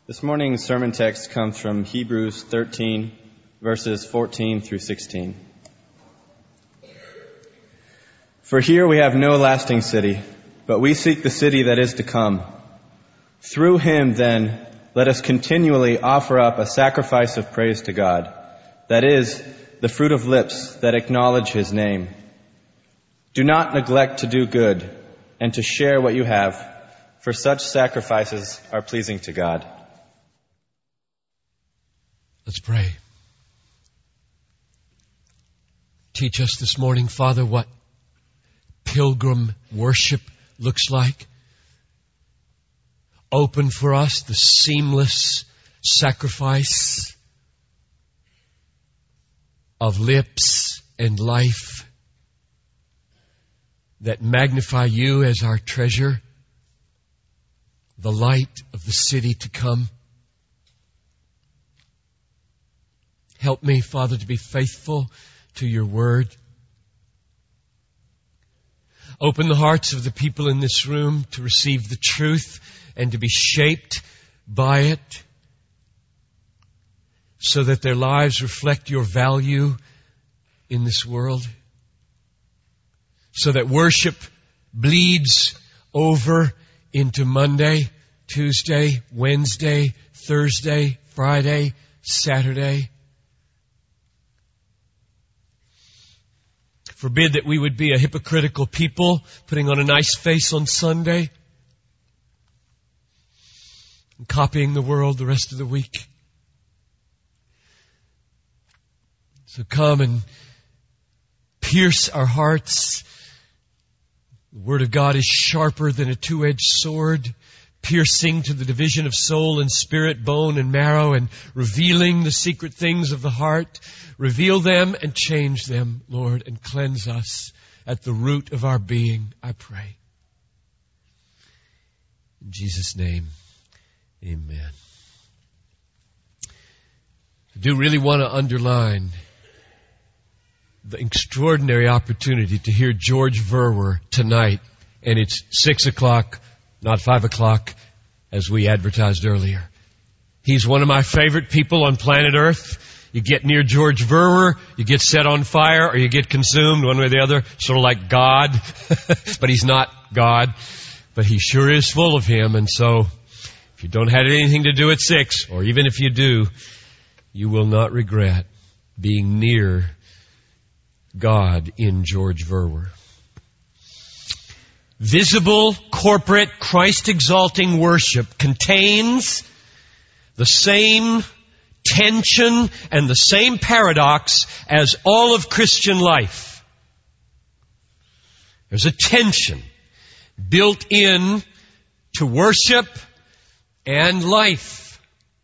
This morning's sermon text comes from Hebrews 13, verses 14 through 16. For here we have no lasting city, but we seek the city that is to come. Through him, then, let us continually offer up a sacrifice of praise to God, that is, the fruit of lips that acknowledge his name. Do not neglect to do good and to share what you have, for such sacrifices are pleasing to God. Let's pray. Teach us this morning, Father, what pilgrim worship looks like. Open for us the seamless sacrifice of lips and life that magnify you as our treasure, the light of the city to come. Help me, Father, to be faithful to your word. Open the hearts of the people in this room to receive the truth and to be shaped by it so that their lives reflect your value in this world. So that worship bleeds over into Monday, Tuesday, Wednesday, Thursday, Friday, Saturday. Forbid that we would be a hypocritical people, putting on a nice face on Sunday and copying the world the rest of the week. So come and pierce our hearts. The Word of God is sharper than a two-edged sword, piercing to the division of soul and spirit, bone and marrow, and revealing the secret things of the heart. Reveal them and change them, Lord, and cleanse us at the root of our being, I pray. In Jesus' name, amen. I do really want to underline the extraordinary opportunity to hear George Verwer tonight. And it's 6 o'clock, not 5 o'clock, as we advertised earlier. He's one of my favorite people on planet Earth. You get near George Verwer, you get set on fire, or you get consumed, one way or the other, sort of like God. But he's not God. But he sure is full of him. And so, if you don't have anything to do at 6, or even if you do, you will not regret being near God in George Verwer. Visible, corporate, Christ-exalting worship contains the same tension and the same paradox as all of Christian life. There's a tension built in to worship and life.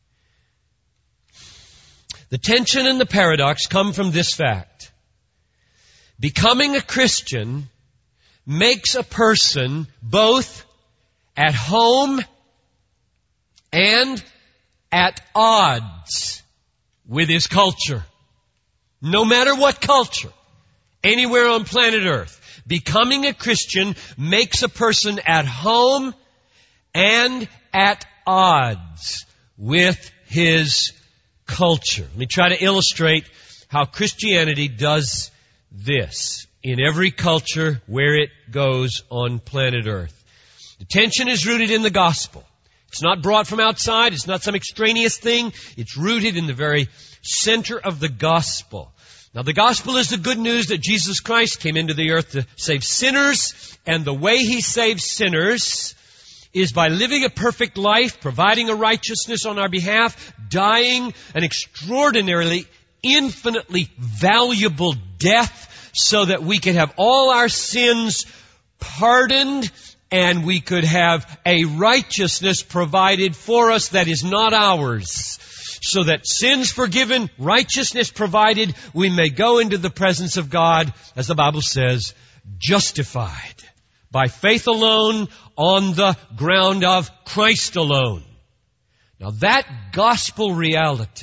The tension and the paradox come from this fact. Becoming a Christian makes a person both at home and at odds with his culture. No matter what culture, anywhere on planet Earth, becoming a Christian makes a person at home and at odds with his culture. Let me try to illustrate how Christianity does this in every culture where it goes on planet Earth. The tension is rooted in the gospel. It's not brought from outside. It's not some extraneous thing. It's rooted in the very center of the gospel. Now, the gospel is the good news that Jesus Christ came into the earth to save sinners, and the way He saves sinners is by living a perfect life, providing a righteousness on our behalf, dying an extraordinarily, infinitely valuable death so that we can have all our sins pardoned and we could have a righteousness provided for us that is not ours. So that sins forgiven, righteousness provided, we may go into the presence of God, as the Bible says, justified by faith alone on the ground of Christ alone. Now that gospel reality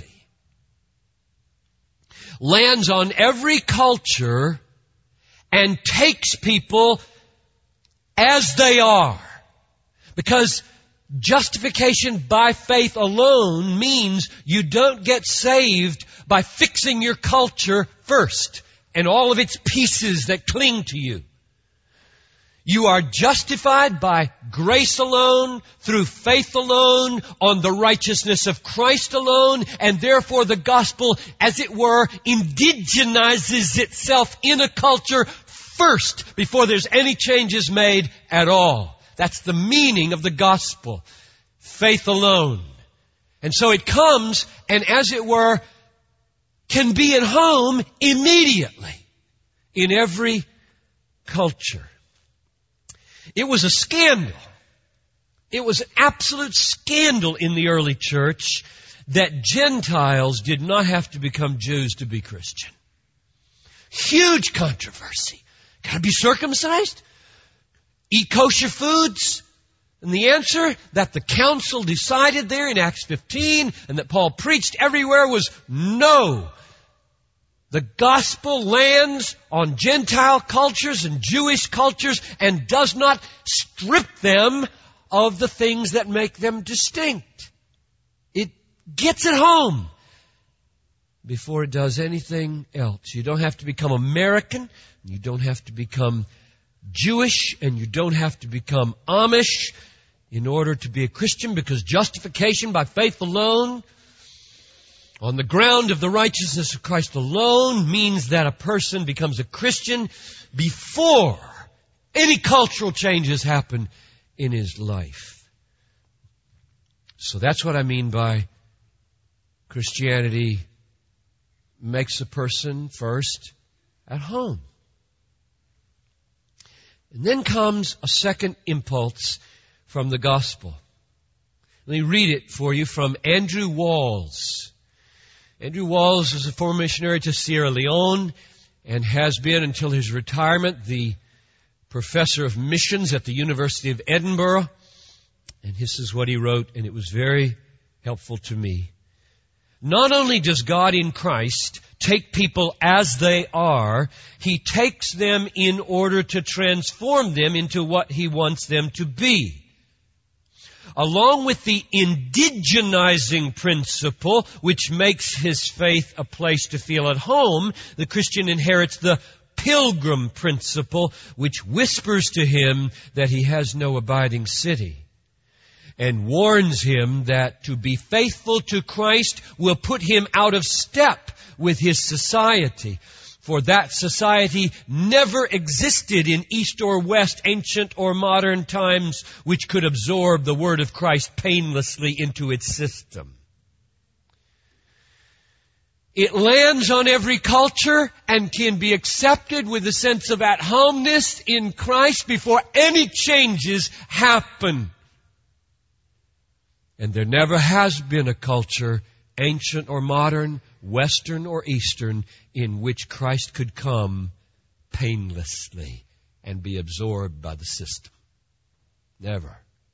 lands on every culture and takes people as they are. Because justification by faith alone means you don't get saved by fixing your culture first and all of its pieces that cling to you. You are justified by grace alone, through faith alone, on the righteousness of Christ alone, and therefore the gospel, as it were, indigenizes itself in a culture first before there's any changes made at all. That's the meaning of the gospel. Faith alone. And so it comes and, as it were, can be at home immediately in every culture. It was a scandal. It was an absolute scandal in the early church that Gentiles did not have to become Jews to be Christian. Huge controversy. Got to be circumcised? Eat kosher foods? And the answer that the council decided there in Acts 15 and that Paul preached everywhere was no. The gospel lands on Gentile cultures and Jewish cultures and does not strip them of the things that make them distinct. It gets it home before it does anything else. You don't have to become American. You don't have to become Jewish, and you don't have to become Amish in order to be a Christian, because justification by faith alone, on the ground of the righteousness of Christ alone, means that a person becomes a Christian before any cultural changes happen in his life. So that's what I mean by Christianity makes a person first at home. And then comes a second impulse from the gospel. Let me read it for you from Andrew Walls. Andrew Walls was a former missionary to Sierra Leone and has been, until his retirement, the professor of missions at the University of Edinburgh. And this is what he wrote, and it was very helpful to me. Not only does God in Christ take people as they are, He takes them in order to transform them into what He wants them to be. Along with the indigenizing principle, which makes his faith a place to feel at home, the Christian inherits the pilgrim principle, which whispers to him that he has no abiding city, and warns him that to be faithful to Christ will put him out of step with his society. For that society never existed in East or West, ancient or modern times, which could absorb the Word of Christ painlessly into its system. It lands on every culture and can be accepted with a sense of at-homeness in Christ before any changes happen. And there never has been a culture, ancient or modern, Western or Eastern, in which Christ could come painlessly and be absorbed by the system. Never.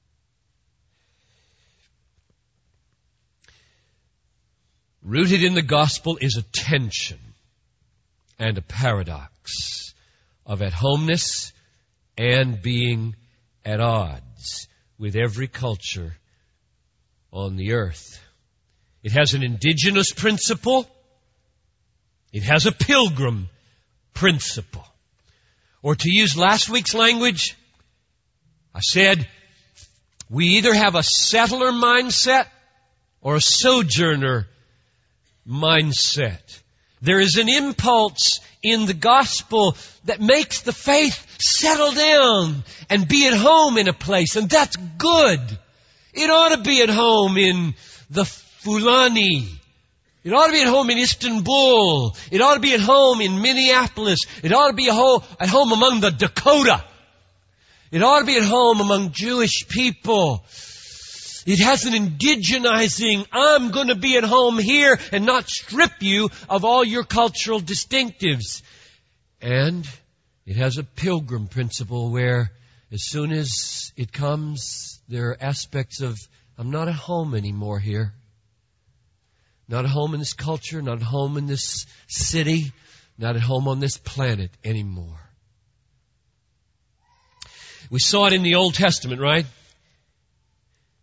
Rooted in the gospel is a tension and a paradox of at-homeness and being at odds with every culture on the earth. It has an indigenous principle. It has a pilgrim principle. Or to use last week's language, I said, we either have a settler mindset or a sojourner mindset. There is an impulse in the gospel that makes the faith settle down and be at home in a place, and that's good. It ought to be at home in the Fulani. It ought to be at home in Istanbul. It ought to be at home in Minneapolis. It ought to be at home among the Dakota. It ought to be at home among Jewish people. It has an indigenizing, I'm going to be at home here and not strip you of all your cultural distinctives. And it has a pilgrim principle where as soon as it comes, there are aspects of, I'm not at home anymore here. Not at home in this culture, not at home in this city, not at home on this planet anymore. We saw it in the Old Testament, right?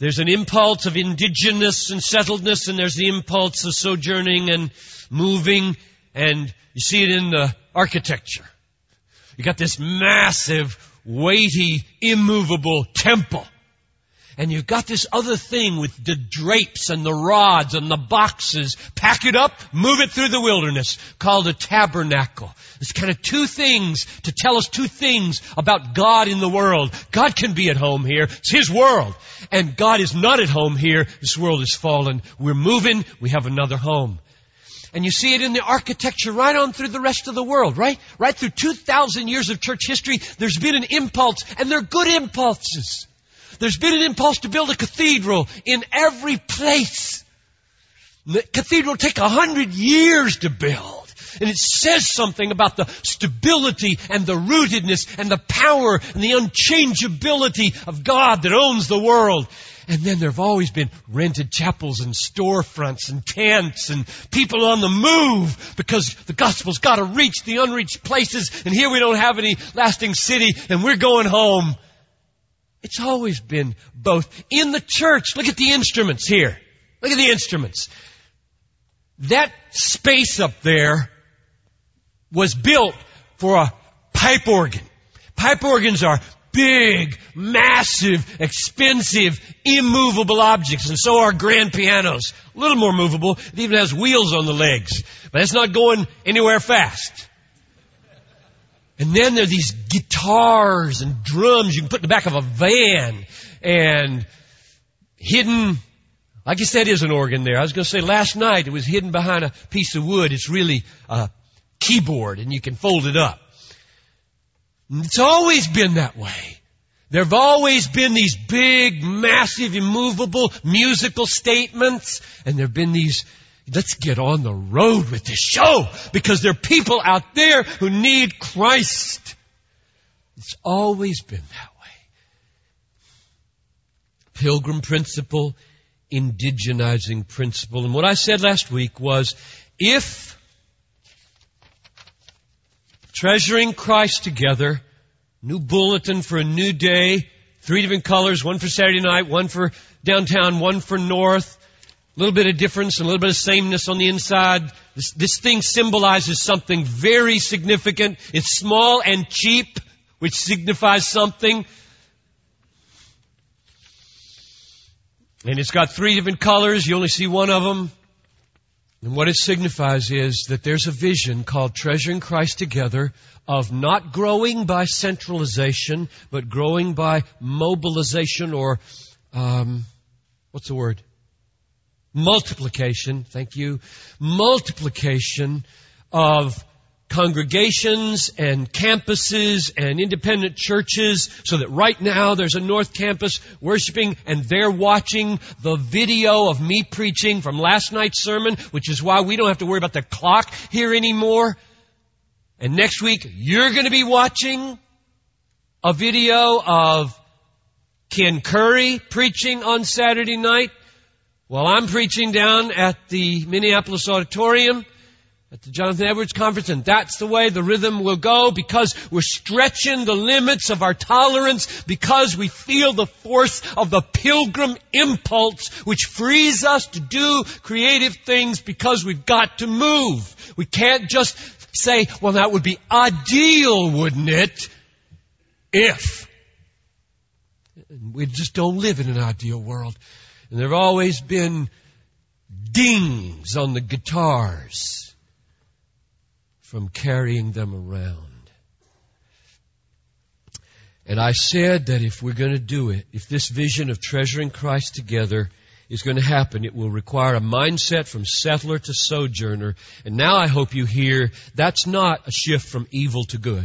There's an impulse of indigenous and settledness, and there's the impulse of sojourning and moving, and you see it in the architecture. You got this massive, weighty, immovable temple. And you've got this other thing with the drapes and the rods and the boxes. Pack it up, move it through the wilderness, called a tabernacle. It's kind of two things to tell us two things about God in the world. God can be at home here. It's His world. And God is not at home here. This world is fallen. We're moving. We have another home. And you see it in the architecture right on through the rest of the world, right? Right through 2,000 years of church history, there's been an impulse, and they're good impulses. There's been an impulse to build a cathedral in every place. The cathedral take 100 years to build. And it says something about the stability and the rootedness and the power and the unchangeability of God that owns the world. And then there have always been rented chapels and storefronts and tents and people on the move because the gospel's got to reach the unreached places. And here we don't have any lasting city and we're going home. It's always been both. In the church, look at the instruments here. Look at the instruments. That space up there was built for a pipe organ. Pipe organs are big, massive, expensive, immovable objects. And so are grand pianos. A little more movable. It even has wheels on the legs. But it's not going anywhere fast. And then there are these guitars and drums you can put in the back of a van. And hidden, I guess that is an organ there. I was going to say last night it was hidden behind a piece of wood. It's really a keyboard and you can fold it up. It's always been that way. There have always been these big, massive, immovable musical statements. And there have been these, let's get on the road with this show because there are people out there who need Christ. It's always been that way. Pilgrim principle, indigenizing principle. And what I said last week was, if treasuring Christ together, new bulletin for a new day, 3 different colors, one for Saturday night, one for downtown, one for north, a little bit of difference and a little bit of sameness on the inside. This thing symbolizes something very significant. It's small and cheap, which signifies something. And it's got 3 different colors. You only see one of them. And what it signifies is that there's a vision called Treasuring Christ Together of not growing by centralization, but growing by mobilization or, what's the word? Multiplication. Thank you. Multiplication of congregations and campuses and independent churches so that right now there's a North Campus worshiping and they're watching the video of me preaching from last night's sermon, which is why we don't have to worry about the clock here anymore. And next week you're going to be watching a video of Ken Curry preaching on Saturday night while I'm preaching down at the Minneapolis Auditorium at the Jonathan Edwards Conference, and that's the way the rhythm will go because we're stretching the limits of our tolerance because we feel the force of the pilgrim impulse which frees us to do creative things because we've got to move. We can't just say, well, that would be ideal, wouldn't it? If. We just don't live in an ideal world. And there have always been dings on the guitars from carrying them around. And I said that if we're going to do it, if this vision of treasuring Christ together is going to happen, it will require a mindset from settler to sojourner. And now I hope you hear that's not a shift from evil to good.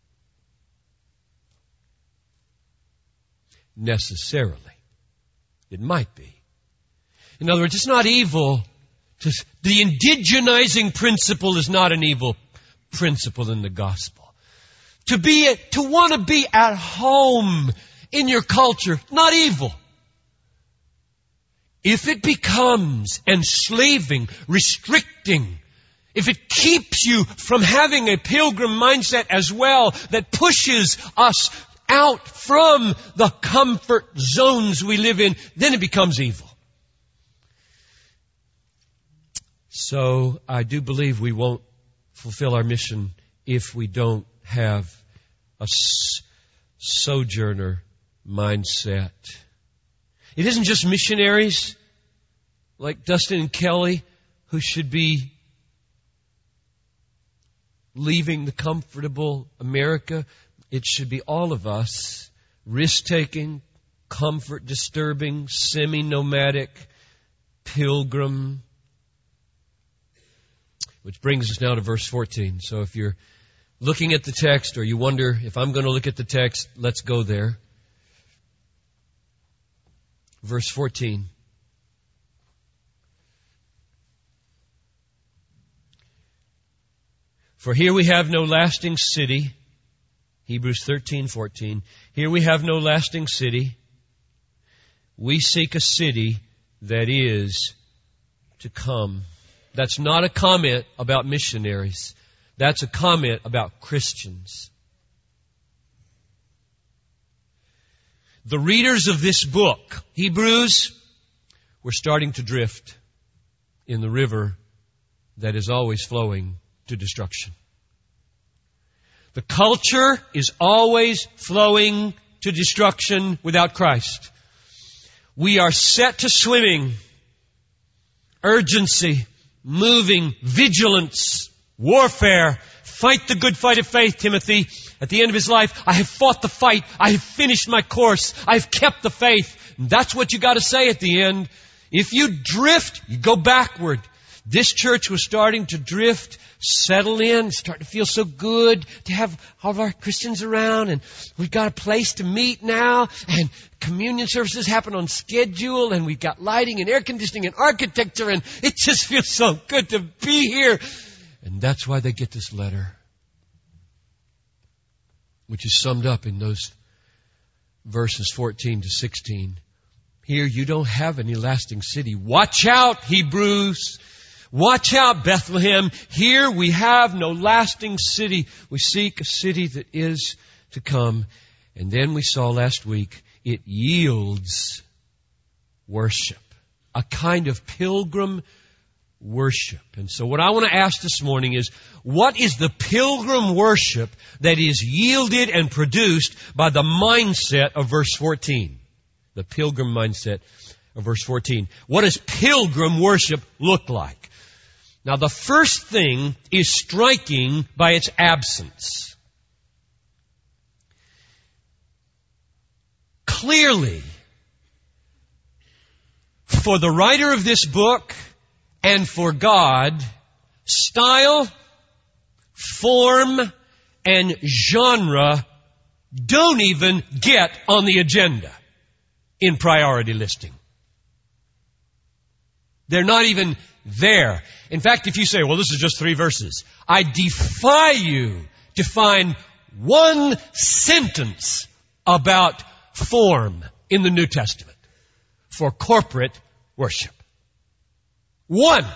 Necessarily. It might be. In other words, it's not evil. The indigenizing principle is not an evil principle in the gospel. To want to be at home in your culture, not evil. If it becomes enslaving, restricting, if it keeps you from having a pilgrim mindset as well that pushes us out from the comfort zones we live in, then it becomes evil. So I do believe we won't fulfill our mission if we don't have a sojourner mindset. It isn't just missionaries like Dustin and Kelly who should be leaving the comfortable America. It should be all of us, risk-taking, comfort-disturbing, semi-nomadic, pilgrim. Which brings us now to verse 14. So if you're looking at the text or you wonder if I'm going to look at the text, let's go there. Verse 14. For here we have no lasting city. Hebrews 13:14. Here we have no lasting city. We seek a city that is to come. That's not a comment about missionaries. That's a comment about Christians. The readers of this book, Hebrews, were starting to drift in the river that is always flowing to destruction. The culture is always flowing to destruction without Christ. We are set to swimming, urgency, moving, vigilance, warfare. Fight the good fight of faith, Timothy. At the end of his life, I have fought the fight. I have finished my course. I have kept the faith. And that's what you got to say at the end. If you drift, you go backward. This church was starting to drift, settle in, start to feel so good to have all of our Christians around, and we've got a place to meet now, and communion services happen on schedule, and we've got lighting and air conditioning and architecture, and it just feels so good to be here. And that's why they get this letter, which is summed up in those verses 14 to 16. Here you don't have any lasting city. Watch out, Hebrews. Watch out, Bethlehem. Here we have no lasting city. We seek a city that is to come. And then we saw last week, it yields worship. A kind of pilgrim worship. And so what I want to ask this morning is, what is the pilgrim worship that is yielded and produced by the mindset of verse 14? The pilgrim mindset of verse 14. What does pilgrim worship look like? Now, the first thing is striking by its absence. Clearly, for the writer of this book and for God, style, form, and genre don't even get on the agenda in priority listing. They're not even there. In fact, if you say, well, this is just 3 verses, I defy you to find one sentence about form in the New Testament for corporate worship. One.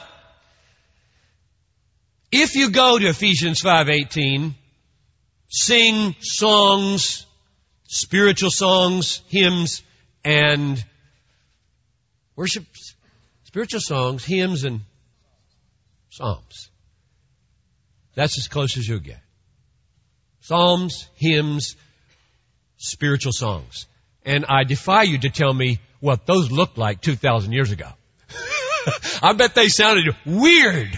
If you go to Ephesians 5:18, sing songs, spiritual songs, hymns, and worship. Spiritual songs, hymns, and psalms. That's as close as you'll get. Psalms, hymns, spiritual songs. And I defy you to tell me what those looked like 2,000 years ago. I bet they sounded weird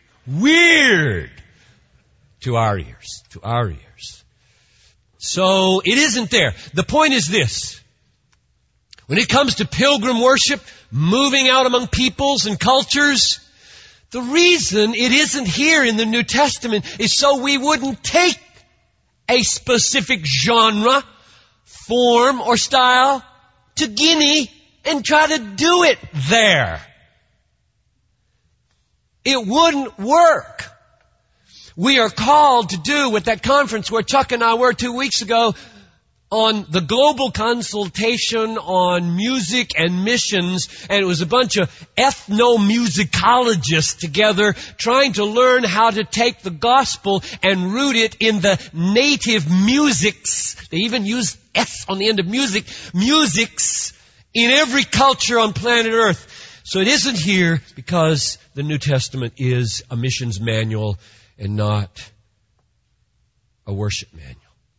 to our ears. So it isn't there. The point is this. When it comes to pilgrim worship, moving out among peoples and cultures, the reason it isn't here in the New Testament is so we wouldn't take a specific genre, form, or style to Guinea and try to do it there. It wouldn't work. We are called to do what that conference where Chuck and I were 2 weeks ago on the global consultation on music and missions, and it was a bunch of ethnomusicologists together trying to learn how to take the gospel and root it in the native musics. They even use S on the end of music. Musics in every culture on planet Earth. So it isn't here because the New Testament is a missions manual and not a worship manual.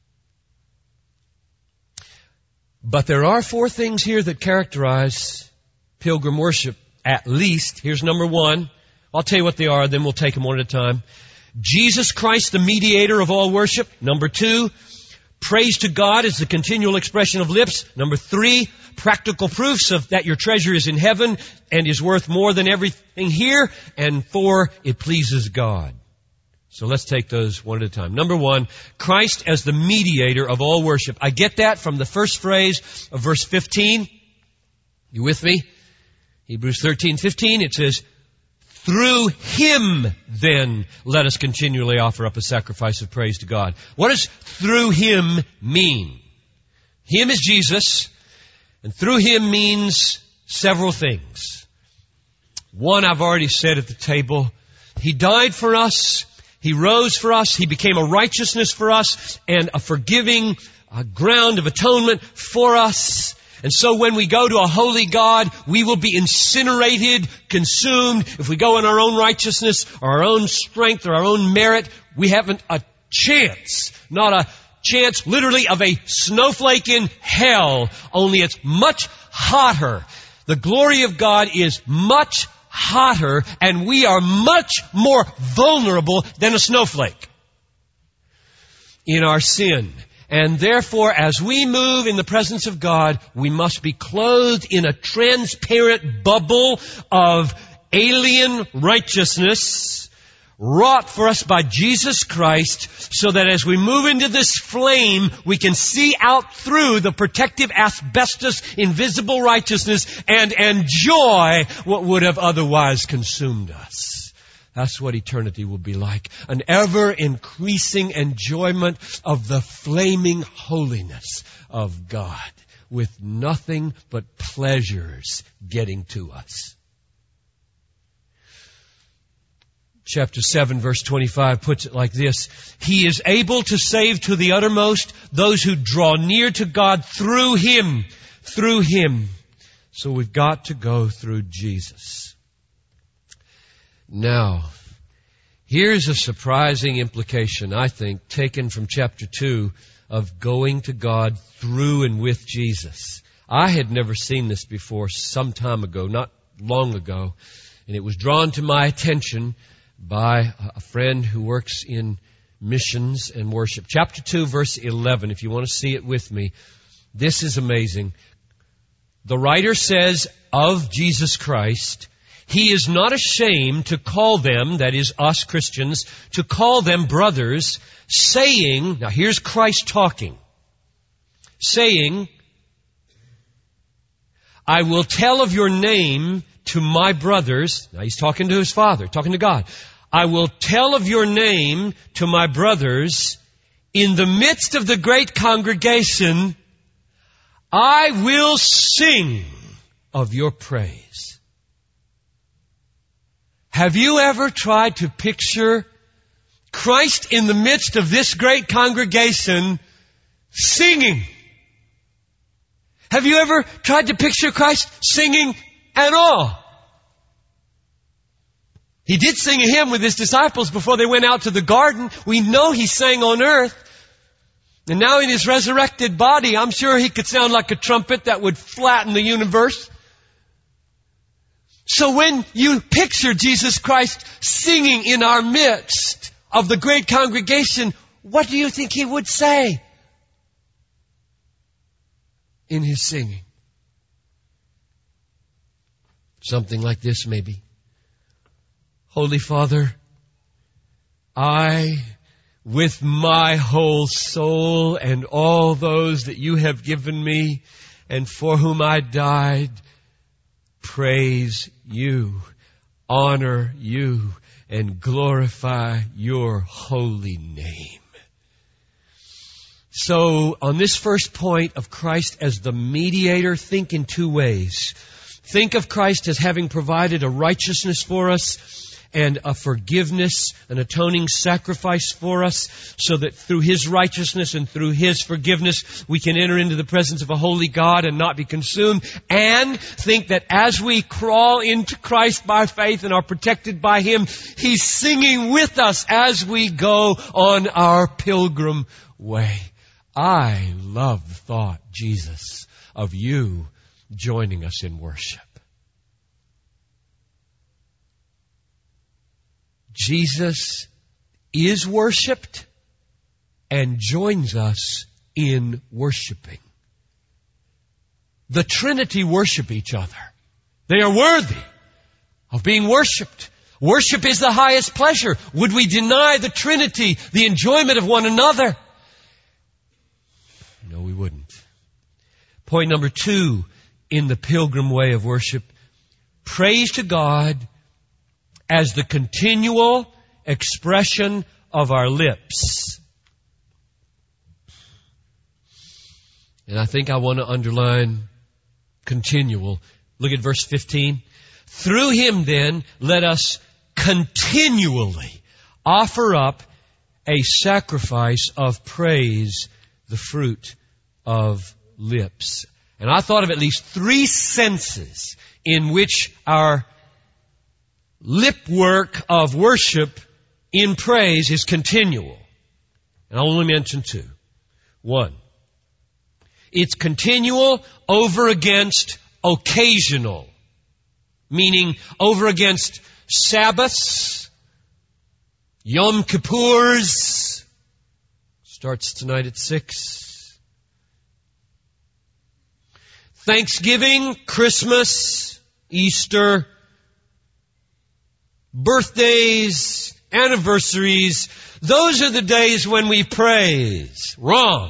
But there are 4 things here that characterize pilgrim worship, at least. Here's number 1. I'll tell you what they are, then we'll take them one at a time. Jesus Christ, the mediator of all worship. Number 2, praise to God is the continual expression of lips. Number 3, practical proofs of that your treasure is in heaven and is worth more than everything here. And 4, it pleases God. So let's take those one at a time. Number 1, Christ as the mediator of all worship. I get that from the first phrase of verse 15. You with me? Hebrews 13:15, it says, through Him, then, let us continually offer up a sacrifice of praise to God. What does through Him mean? Him is Jesus, and through Him means several things. One, I've already said at the table, He died for us. He rose for us. He became a righteousness for us and a forgiving ground of atonement for us. And so when we go to a holy God, we will be incinerated, consumed. If we go in our own righteousness or our own strength or our own merit, we haven't a chance. Not a chance literally of a snowflake in hell. Only it's much hotter. The glory of God is much hotter, and we are much more vulnerable than a snowflake in our sin. And therefore, as we move in the presence of God, we must be clothed in a transparent bubble of alien righteousness wrought for us by Jesus Christ, so that as we move into this flame, we can see out through the protective asbestos, invisible righteousness, and enjoy what would have otherwise consumed us. That's what eternity will be like. An ever-increasing enjoyment of the flaming holiness of God, with nothing but pleasures getting to us. Chapter 7, verse 25 puts it like this. He is able to save to the uttermost those who draw near to God through Him. Through Him. So we've got to go through Jesus. Now, here's a surprising implication, I think, taken from chapter 2 of going to God through and with Jesus. I had never seen this before some time ago, not long ago, and it was drawn to my attention by a friend who works in missions and worship. Chapter 2, verse 11, if you want to see it with me. This is amazing. The writer says of Jesus Christ, He is not ashamed to call them, that is us Christians, to call them brothers, saying, now here's Christ talking, saying, I will tell of your name to my brothers. Now he's talking to his Father, talking to God. I will tell of your name to my brothers in the midst of the great congregation. I will sing of your praise. Have you ever tried to picture Christ in the midst of this great congregation singing? Have you ever tried to picture Christ singing at all? He did sing a hymn with His disciples before they went out to the garden. We know He sang on earth. And now in His resurrected body, I'm sure He could sound like a trumpet that would flatten the universe. So when you picture Jesus Christ singing in our midst of the great congregation, what do you think He would say in His singing? Something like this maybe. Holy Father, I, with my whole soul and all those that you have given me and for whom I died, praise you, honor you, and glorify your holy name. So, on this first point of Christ as the mediator, think in two ways. Think of Christ as having provided a righteousness for us and a forgiveness, an atoning sacrifice for us, so that through His righteousness and through His forgiveness, we can enter into the presence of a holy God and not be consumed. And think that as we crawl into Christ by faith and are protected by Him, He's singing with us as we go on our pilgrim way. I love the thought, Jesus, of you joining us in worship. Jesus is worshipped and joins us in worshiping. The Trinity worship each other. They are worthy of being worshipped. Worship is the highest pleasure. Would we deny the Trinity the enjoyment of one another? No, we wouldn't. Point number 2 in the pilgrim way of worship. Praise to God as the continual expression of our lips. And I think I want to underline continual. Look at verse 15. Through Him then, let us continually offer up a sacrifice of praise, the fruit of lips. And I thought of at least 3 senses in which our lip work of worship in praise is continual. And I'll only mention 2. 1, it's continual over against occasional, meaning over against Sabbaths, Yom Kippurs, starts tonight at 6, Thanksgiving, Christmas, Easter, birthdays, anniversaries. Those are the days when we praise. Wrong.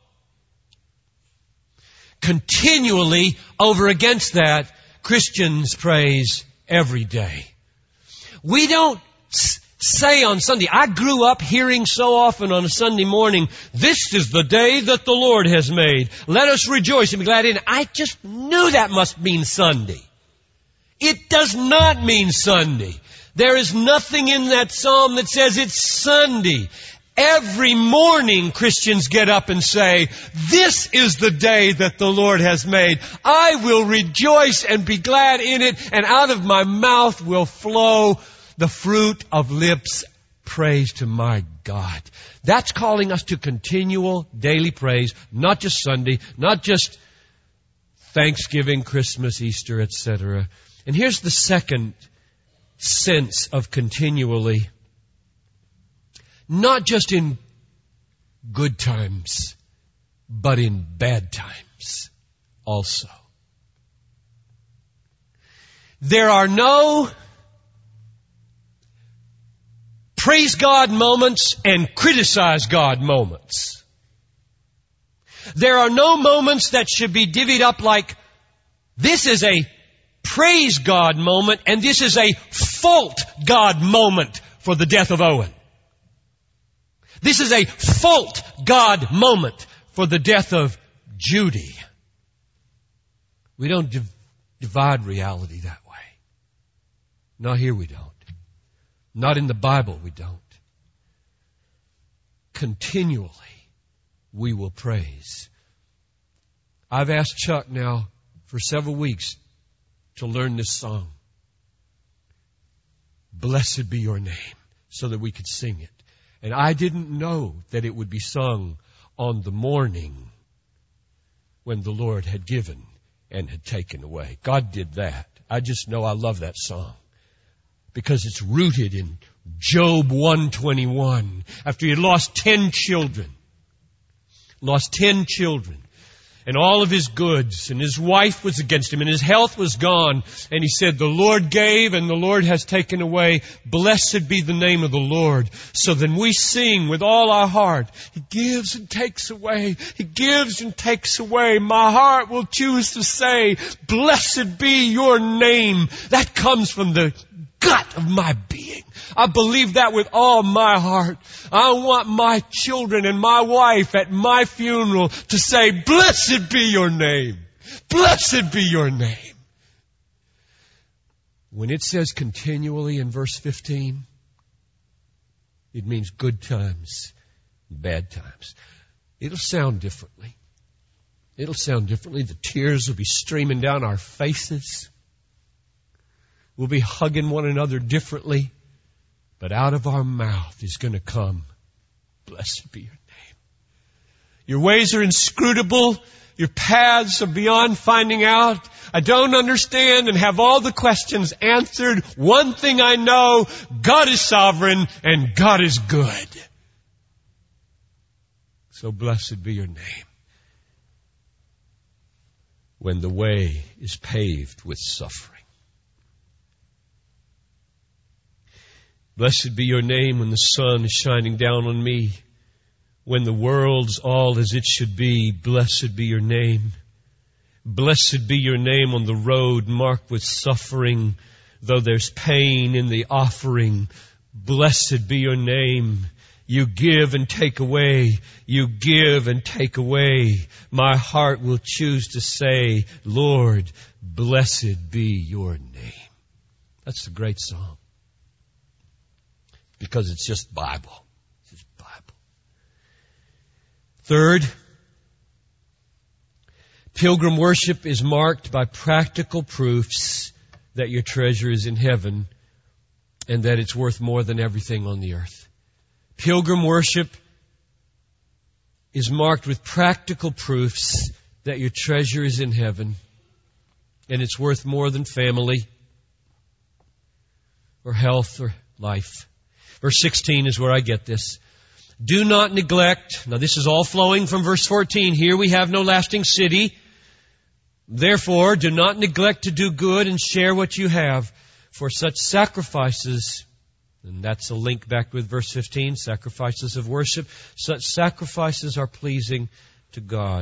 Continually over against that, Christians praise every day. We don't say on Sunday, I grew up hearing so often on a Sunday morning, this is the day that the Lord has made. Let us rejoice and be glad in it. I just knew that must mean Sunday. It does not mean Sunday. There is nothing in that psalm that says it's Sunday. Every morning Christians get up and say, this is the day that the Lord has made. I will rejoice and be glad in it, and out of my mouth will flow the fruit of lips, praise to my God. That's calling us to continual daily praise, not just Sunday, not just Thanksgiving, Christmas, Easter, etc. And here's the second sense of continually. Not just in good times, but in bad times also. There are no praise God moments and criticize God moments. There are no moments that should be divvied up like, this is a praise God moment and this is a fault God moment for the death of Owen. This is a fault God moment for the death of Judy. We don't divide reality that way. Not here we don't. Not in the Bible we don't. Continually we will praise. I've asked Chuck now for several weeks to learn this song. Blessed be your name, so that we could sing it. And I didn't know that it would be sung on the morning when the Lord had given and had taken away. God did that. I just know I love that song because it's rooted in Job 1:21. After he had lost 10 children, and all of his goods, and his wife was against him, and his health was gone. And he said, the Lord gave, and the Lord has taken away. Blessed be the name of the Lord. So then we sing with all our heart. He gives and takes away. He gives and takes away. My heart will choose to say, blessed be your name. That comes from the gut of my being. I believe that with all my heart. I want my children and my wife at my funeral to say, blessed be your name. Blessed be your name. When it says continually in verse 15, it means good times, bad times. It'll sound differently. It'll sound differently. The tears will be streaming down our faces. We'll be hugging one another differently. But out of our mouth is going to come, blessed be your name. Your ways are inscrutable. Your paths are beyond finding out. I don't understand and have all the questions answered. One thing I know, God is sovereign and God is good. So blessed be your name. When the way is paved with suffering. Blessed be your name when the sun is shining down on me. When the world's all as it should be, blessed be your name. Blessed be your name on the road marked with suffering, though there's pain in the offering. Blessed be your name. You give and take away. You give and take away. My heart will choose to say, Lord, blessed be your name. That's the great song. Because it's just Bible. It's just Bible. Third, pilgrim worship is marked by practical proofs that your treasure is in heaven and that it's worth more than everything on the earth. Pilgrim worship is marked with practical proofs that your treasure is in heaven and it's worth more than family or health or life. Verse 16 is where I get this. Do not neglect. Now this is all flowing from verse 14. Here we have no lasting city. Therefore, do not neglect to do good and share what you have. For such sacrifices, and that's a link back with verse 15, sacrifices of worship. Such sacrifices are pleasing to God.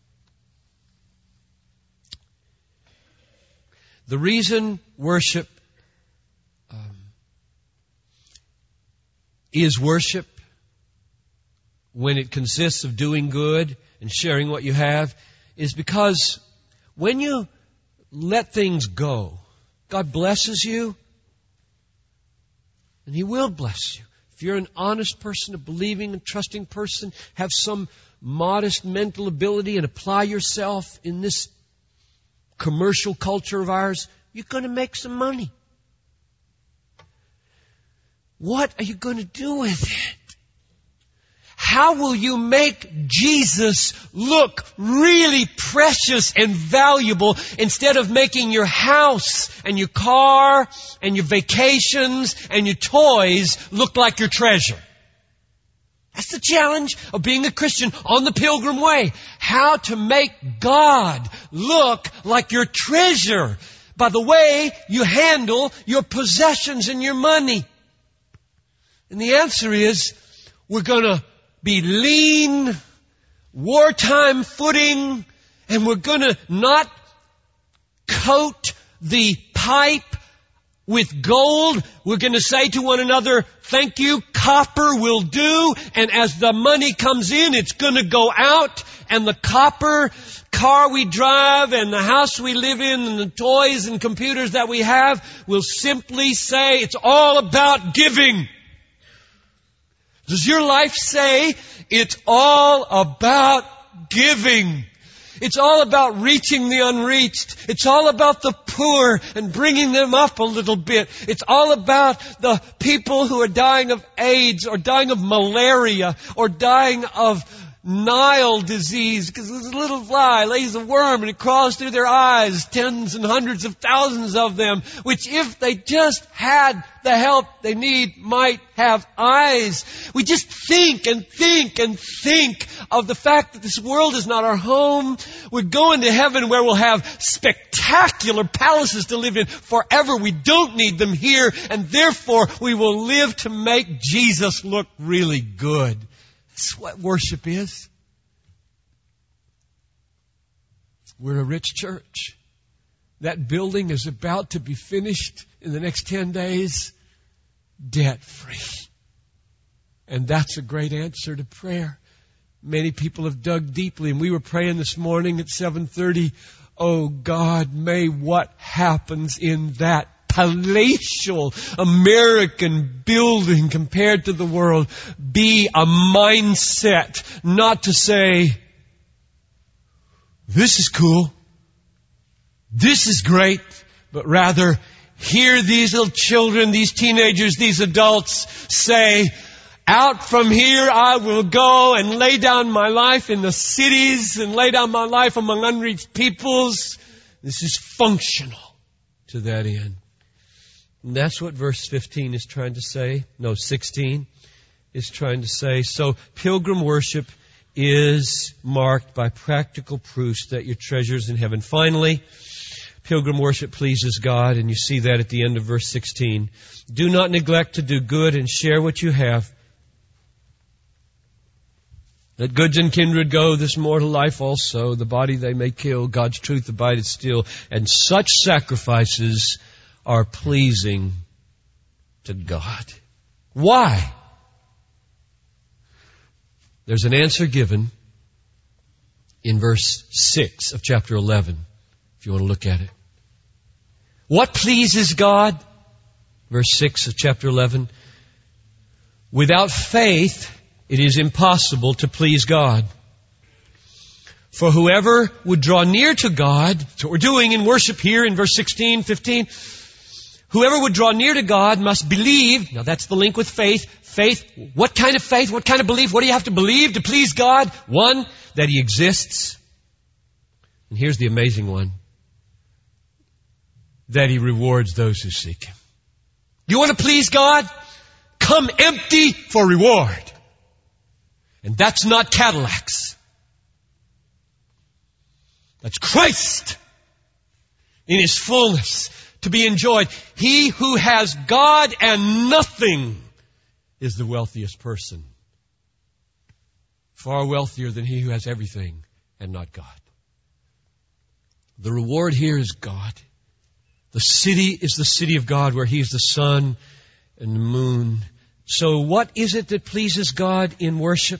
The reason worship is worship when it consists of doing good and sharing what you have is because when you let things go, God blesses you and He will bless you. If you're an honest person, a believing and trusting person, have some modest mental ability and apply yourself in this commercial culture of ours, you're going to make some money. What are you going to do with it? How will you make Jesus look really precious and valuable instead of making your house and your car and your vacations and your toys look like your treasure? That's the challenge of being a Christian on the Pilgrim Way. How to make God look like your treasure by the way you handle your possessions and your money. And the answer is, we're going to be lean, wartime footing, and we're going to not coat the pipe with gold. We're going to say to one another, thank you, copper will do. And as the money comes in, it's going to go out. And the copper car we drive and the house we live in and the toys and computers that we have will simply say, it's all about giving. Does your life say it's all about giving? It's all about reaching the unreached. It's all about the poor and bringing them up a little bit. It's all about the people who are dying of AIDS or dying of malaria or dying of Nile disease, because this little fly lays a worm and it crawls through their eyes, tens and hundreds of thousands of them, which if they just had the help they need might have eyes. We just think and think and think of the fact that this world is not our home. We're going to heaven where we'll have spectacular palaces to live in forever. We don't need them here, and therefore we will live to make Jesus look really good. That's what worship is. We're a rich church. That building is about to be finished in the next 10 days, debt-free. And that's a great answer to prayer. Many people have dug deeply, and we were praying this morning at 7:30. Oh God, may what happens in that palatial American building compared to the world be a mindset not to say, this is cool, this is great, but rather hear these little children, these teenagers, these adults say, out from here I will go and lay down my life in the cities and lay down my life among unreached peoples. This is functional to that end. And that's what verse 15 is trying to say. No, 16 is trying to say. So pilgrim worship is marked by practical proofs that your treasure is in heaven. Finally, pilgrim worship pleases God, and you see that at the end of verse 16. Do not neglect to do good and share what you have. Let goods and kindred go, this mortal life also. The body they may kill, God's truth abideth still. And such sacrifices are pleasing to God. Why? There's an answer given in verse 6 of chapter 11, if you want to look at it. What pleases God? Verse 6 of chapter 11. Without faith, it is impossible to please God. For whoever would draw near to God, that's what we're doing in worship here in verse 16, 15. Whoever would draw near to God must believe. Now that's the link with faith. Faith, what kind of faith? What kind of belief? What do you have to believe to please God? One, that He exists. And here's the amazing one. That He rewards those who seek Him. You want to please God? Come empty for reward. And that's not Cadillacs. That's Christ in His fullness to be enjoyed. He who has God and nothing is the wealthiest person. Far wealthier than he who has everything and not God. The reward here is God. The city is the city of God where He is the sun and the moon. So what is it that pleases God in worship?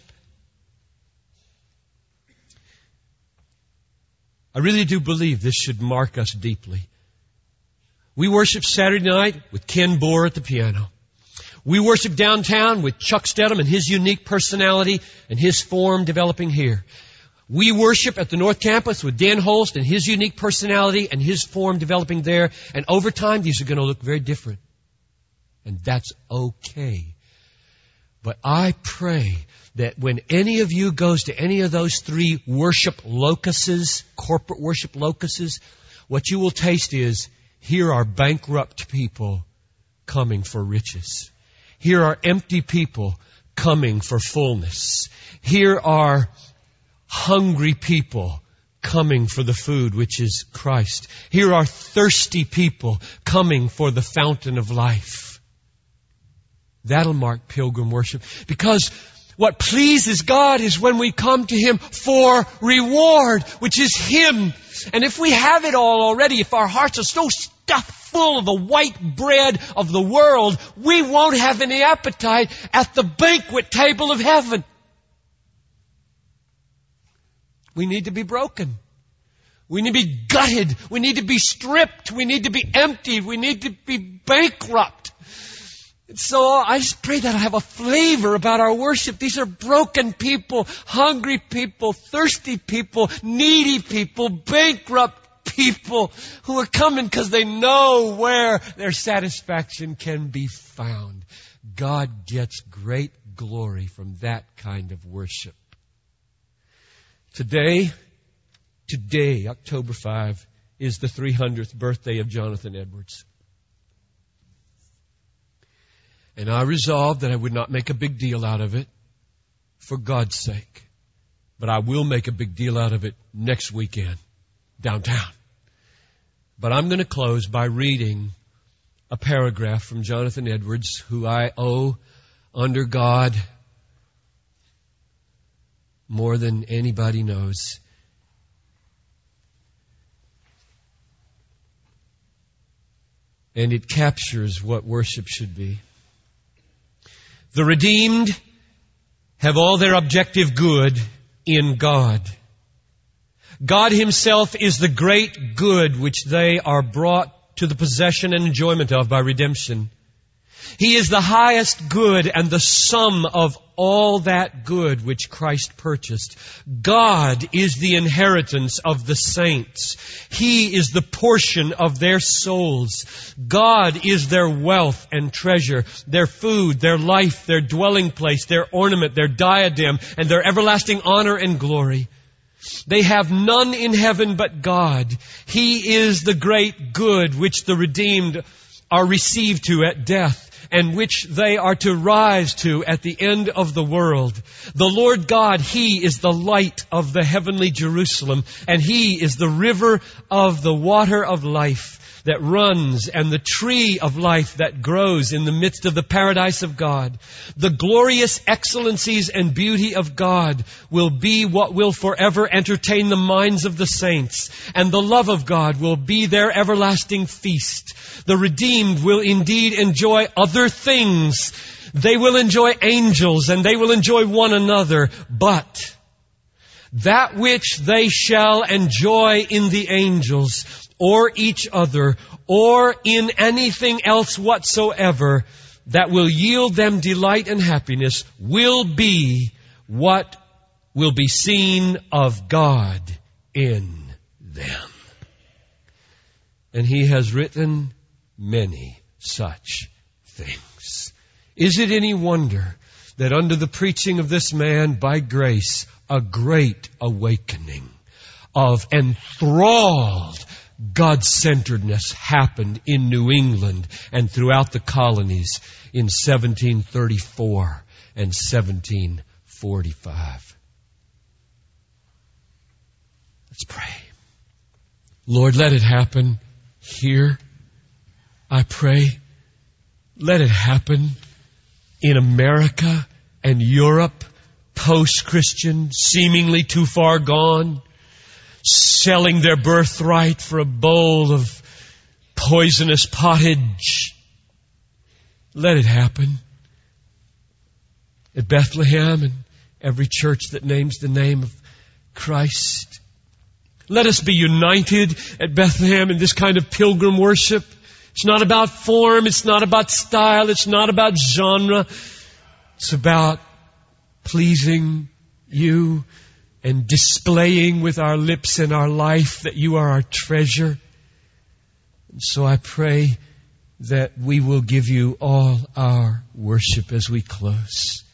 I really do believe this should mark us deeply. We worship Saturday night with Ken Bohr at the piano. We worship downtown with Chuck Stedham and his unique personality and his form developing here. We worship at the North Campus with Dan Holst and his unique personality and his form developing there. And over time, these are going to look very different. And that's okay. But I pray that when any of you goes to any of those three worship locuses, corporate worship locuses, what you will taste is, here are bankrupt people coming for riches. Here are empty people coming for fullness. Here are hungry people coming for the food, which is Christ. Here are thirsty people coming for the fountain of life. That'll mark pilgrim worship. Because what pleases God is when we come to Him for reward, which is Him. And if we have it all already, if our hearts are so stuffed full of the white bread of the world, we won't have any appetite at the banquet table of heaven. We need to be broken. We need to be gutted. We need to be stripped. We need to be emptied. We need to be bankrupt. So I just pray that I have a flavor about our worship. These are broken people, hungry people, thirsty people, needy people, bankrupt people who are coming because they know where their satisfaction can be found. God gets great glory from that kind of worship. Today, October 5, is the 300th birthday of Jonathan Edwards. And I resolved that I would not make a big deal out of it for God's sake. But I will make a big deal out of it next weekend downtown. But I'm going to close by reading a paragraph from Jonathan Edwards, who I owe under God more than anybody knows. And it captures what worship should be. The redeemed have all their objective good in God. God Himself is the great good which they are brought to the possession and enjoyment of by redemption. He is the highest good and the sum of all that good which Christ purchased. God is the inheritance of the saints. He is the portion of their souls. God is their wealth and treasure, their food, their life, their dwelling place, their ornament, their diadem, and their everlasting honor and glory. They have none in heaven but God. He is the great good which the redeemed are received to at death, and which they are to rise to at the end of the world. The Lord God, He is the light of the heavenly Jerusalem, and He is the river of the water of life that runs, and the tree of life that grows in the midst of the paradise of God. The glorious excellencies and beauty of God will be what will forever entertain the minds of the saints, and the love of God will be their everlasting feast. The redeemed will indeed enjoy other things. They will enjoy angels, and they will enjoy one another, but that which they shall enjoy in the angels, or each other, or in anything else whatsoever that will yield them delight and happiness, will be what will be seen of God in them. And He has written many such things. Is it any wonder that under the preaching of this man, by grace, a great awakening of enthralled God-centeredness happened in New England and throughout the colonies in 1734 and 1745. Let's pray. Lord, let it happen here, I pray. Let it happen in America and Europe, post-Christian, seemingly too far gone, selling their birthright for a bowl of poisonous pottage. Let it happen at Bethlehem and every church that names the name of Christ. Let us be united at Bethlehem in this kind of pilgrim worship. It's not about form, it's not about style, it's not about genre. It's about pleasing You and displaying with our lips and our life that You are our treasure. And so I pray that we will give You all our worship as we close.